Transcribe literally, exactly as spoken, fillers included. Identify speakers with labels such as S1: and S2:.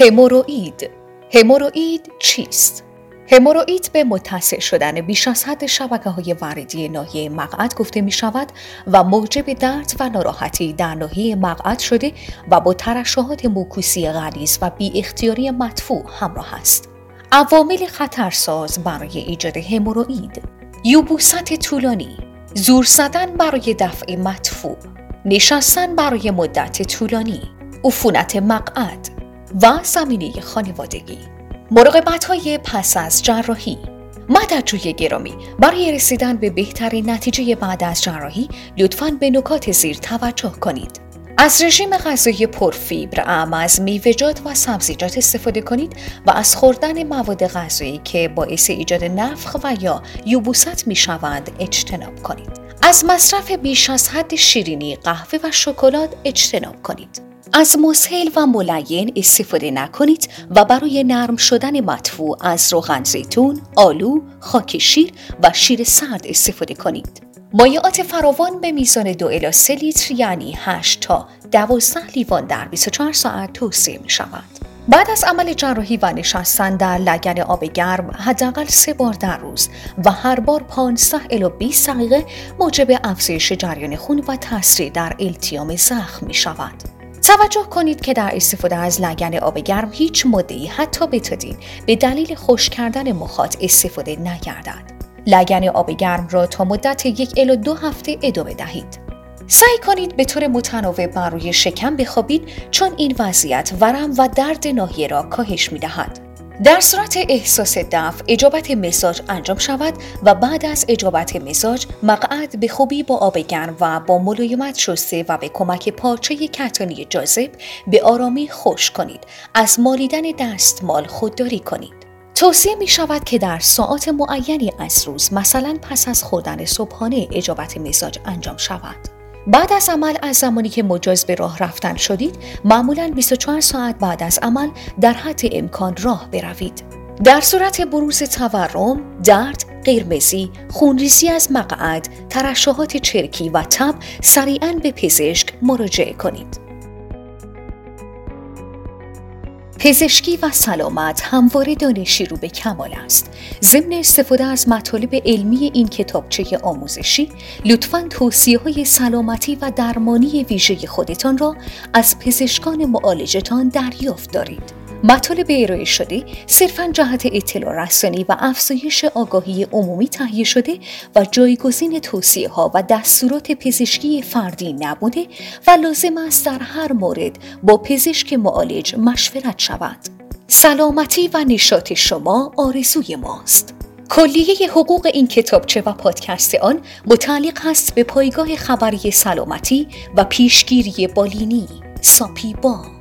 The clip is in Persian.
S1: هموروئید. هموروئید چیست؟ هموروئید به متصل شدن بیش از حد شبکه‌های وریدی ناحیه مقعد گفته می شود و موجب درد و ناراحتی در ناحیه مقعد شده و با ترشحات موکوسی غلیظ و بی اختیاری مدفوع همراه است. عوامل خطرساز برای ایجاد هموروئید: یبوست طولانی، زور زدن برای دفع مدفوع، نشستن برای مدت طولانی، عفونت مقعد و زمینه خانوادگی. مراقبت‌های پس از جراحی. مددجوی گرامی، برای رسیدن به بهترین نتیجه بعد از جراحی لطفاً به نکات زیر توجه کنید. از رژیم غذایی پرفیبر اعم از میوه‌جات و سبزیجات استفاده کنید و از خوردن مواد غذایی که باعث ایجاد نفخ و یا یبوست می‌شوند اجتناب کنید. از مصرف بیش از حد شیرینی، قهوه و شکلات اجتناب کنید. از مسهل و ملین استفاده نکنید و برای نرم شدن مدفوع از روغن زیتون، آلو، خاک شیر و شیر سرد استفاده کنید. مایعات فراوان به میزان دو الی سه لیتر یعنی هشت تا دوازده لیوان در بیست و چهار ساعت توصیه می شود. بعد از عمل جراحی و نشستن در لگن آب گرم حداقل سه بار در روز و هر بار پانزده الی بیست دقیقه موجب افزایش جریان خون و تسریع در التیام زخم می شود. توجه کنید که در استفاده از لگن آب گرم هیچ ماده‌ای حتی بتادین به دلیل خشک کردن مخاط استفاده نگردد. لگن آب گرم را تا مدت یک الی دو هفته ادامه دهید. سعی کنید به طور متناوب بر روی شکم بخوابید چون این وضعیت ورم و درد ناحیه را کاهش می‌دهد. در صورت احساس دفع اجابت مزاج انجام شود و بعد از اجابت مزاج مقعد به خوبی با آب گرم و با ملایمت شسته و به کمک پارچه کتانی جاذب به آرامی خشک کنید. از مالیدن دستمال خودداری کنید. توصیه می شود که در ساعات معینی از روز مثلا پس از خوردن صبحانه اجابت مزاج انجام شود. بعد از عمل از زمانی که مجاز به راه رفتن شدید معمولاً بیست و چهار ساعت بعد از عمل در حد امکان راه بروید. در صورت بروز تورم، درد، قرمزی، خونریزی از مقعد، ترشحات چرکی و تب سریعاً به پزشک مراجعه کنید. پزشکی و سلامت همواره دانشی رو به کمال است. ضمن استفاده از مطالب علمی این کتابچه آموزشی، لطفاً توصیه‌های سلامتی و درمانی ویژه خودتان را از پزشکان معالجتان دریافت دارید. مطالب ارائه شده صرفاً جهت اطلاع رسانی و افزایش آگاهی عمومی تهیه شده و جایگزین توصیه‌ها و دستورات پزشکی فردی نبوده و لازم است در هر مورد با پزشک معالج مشورت شود. سلامتی و نشاط شما آرزوی ماست. کلیه حقوق این کتابچه و پادکست آن متعلق است به پایگاه خبری سلامتی و پیشگیری بالینی ساپیبا.